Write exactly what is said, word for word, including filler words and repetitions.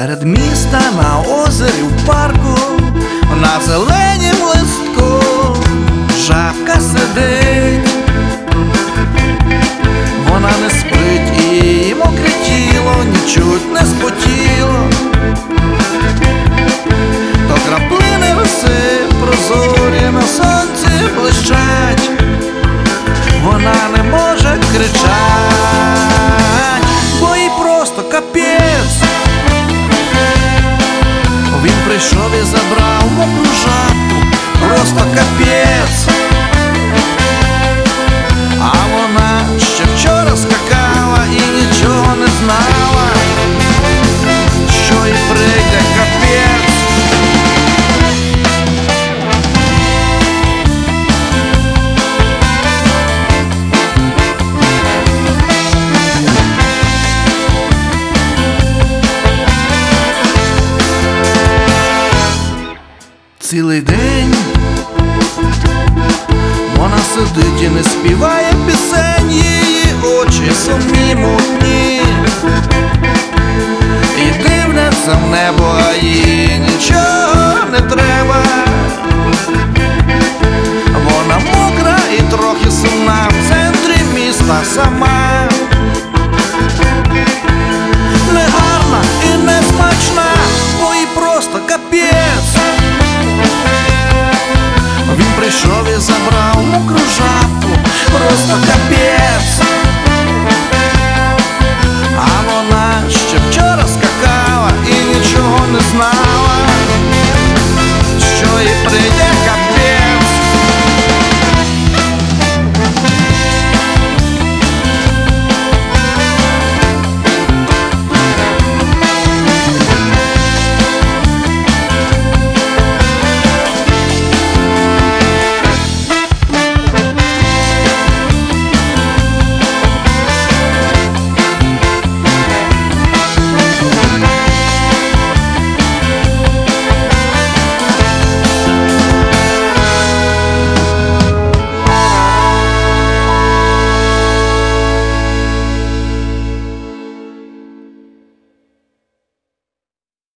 Серед міста, на озері, в парку, на зеленім листку жабка сидить. Вона не спить і мокре тіло нічуть не спотіло. То краплини роси прозорі на сонці блищать. Вона не може кричать, бо їй просто капець. Він прийшов і забрав мокру жабку, просто капець. А вона ще вчора скакала і нічого не знала, що їй прийде капець. Цілий день вона сидить і не співає пісень, її очі сумні мутні і дивляться в небо, а її